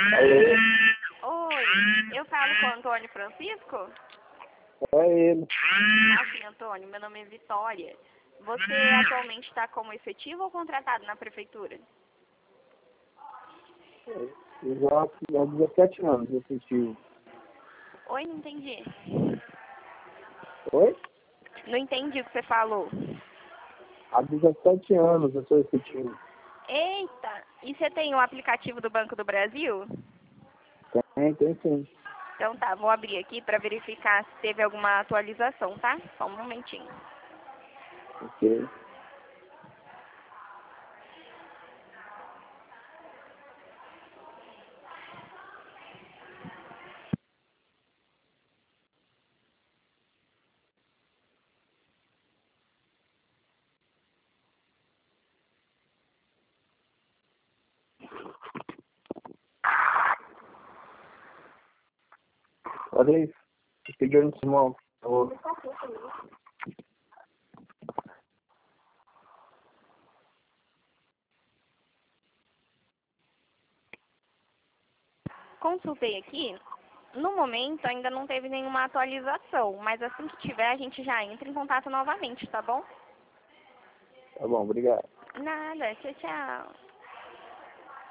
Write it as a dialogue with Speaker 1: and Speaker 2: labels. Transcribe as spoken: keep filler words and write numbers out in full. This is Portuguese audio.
Speaker 1: Alô?
Speaker 2: Oi, eu falo com o Antônio Francisco?
Speaker 1: É ele.
Speaker 2: Assim, Antônio, meu nome é Vitória. Você atualmente está como efetivo ou contratado na prefeitura?
Speaker 1: Exato, há dezessete anos eu senti.
Speaker 2: Oi, não entendi.
Speaker 1: Oi?
Speaker 2: Não entendi o que você falou.
Speaker 1: Há dezessete anos eu sou efetivo.
Speaker 2: Eita, e você tem o aplicativo do Banco do Brasil?
Speaker 1: Tem, tem sim.
Speaker 2: Então tá, vou abrir aqui para verificar se teve alguma atualização, tá? Só um momentinho.
Speaker 1: Ok. Olha isso. Pedindo small. Por favor.
Speaker 2: Consultei aqui, no momento ainda não teve nenhuma atualização, mas assim que tiver a gente já entra em contato novamente, tá bom?
Speaker 1: Tá bom, obrigado.
Speaker 2: Nada, tchau, tchau.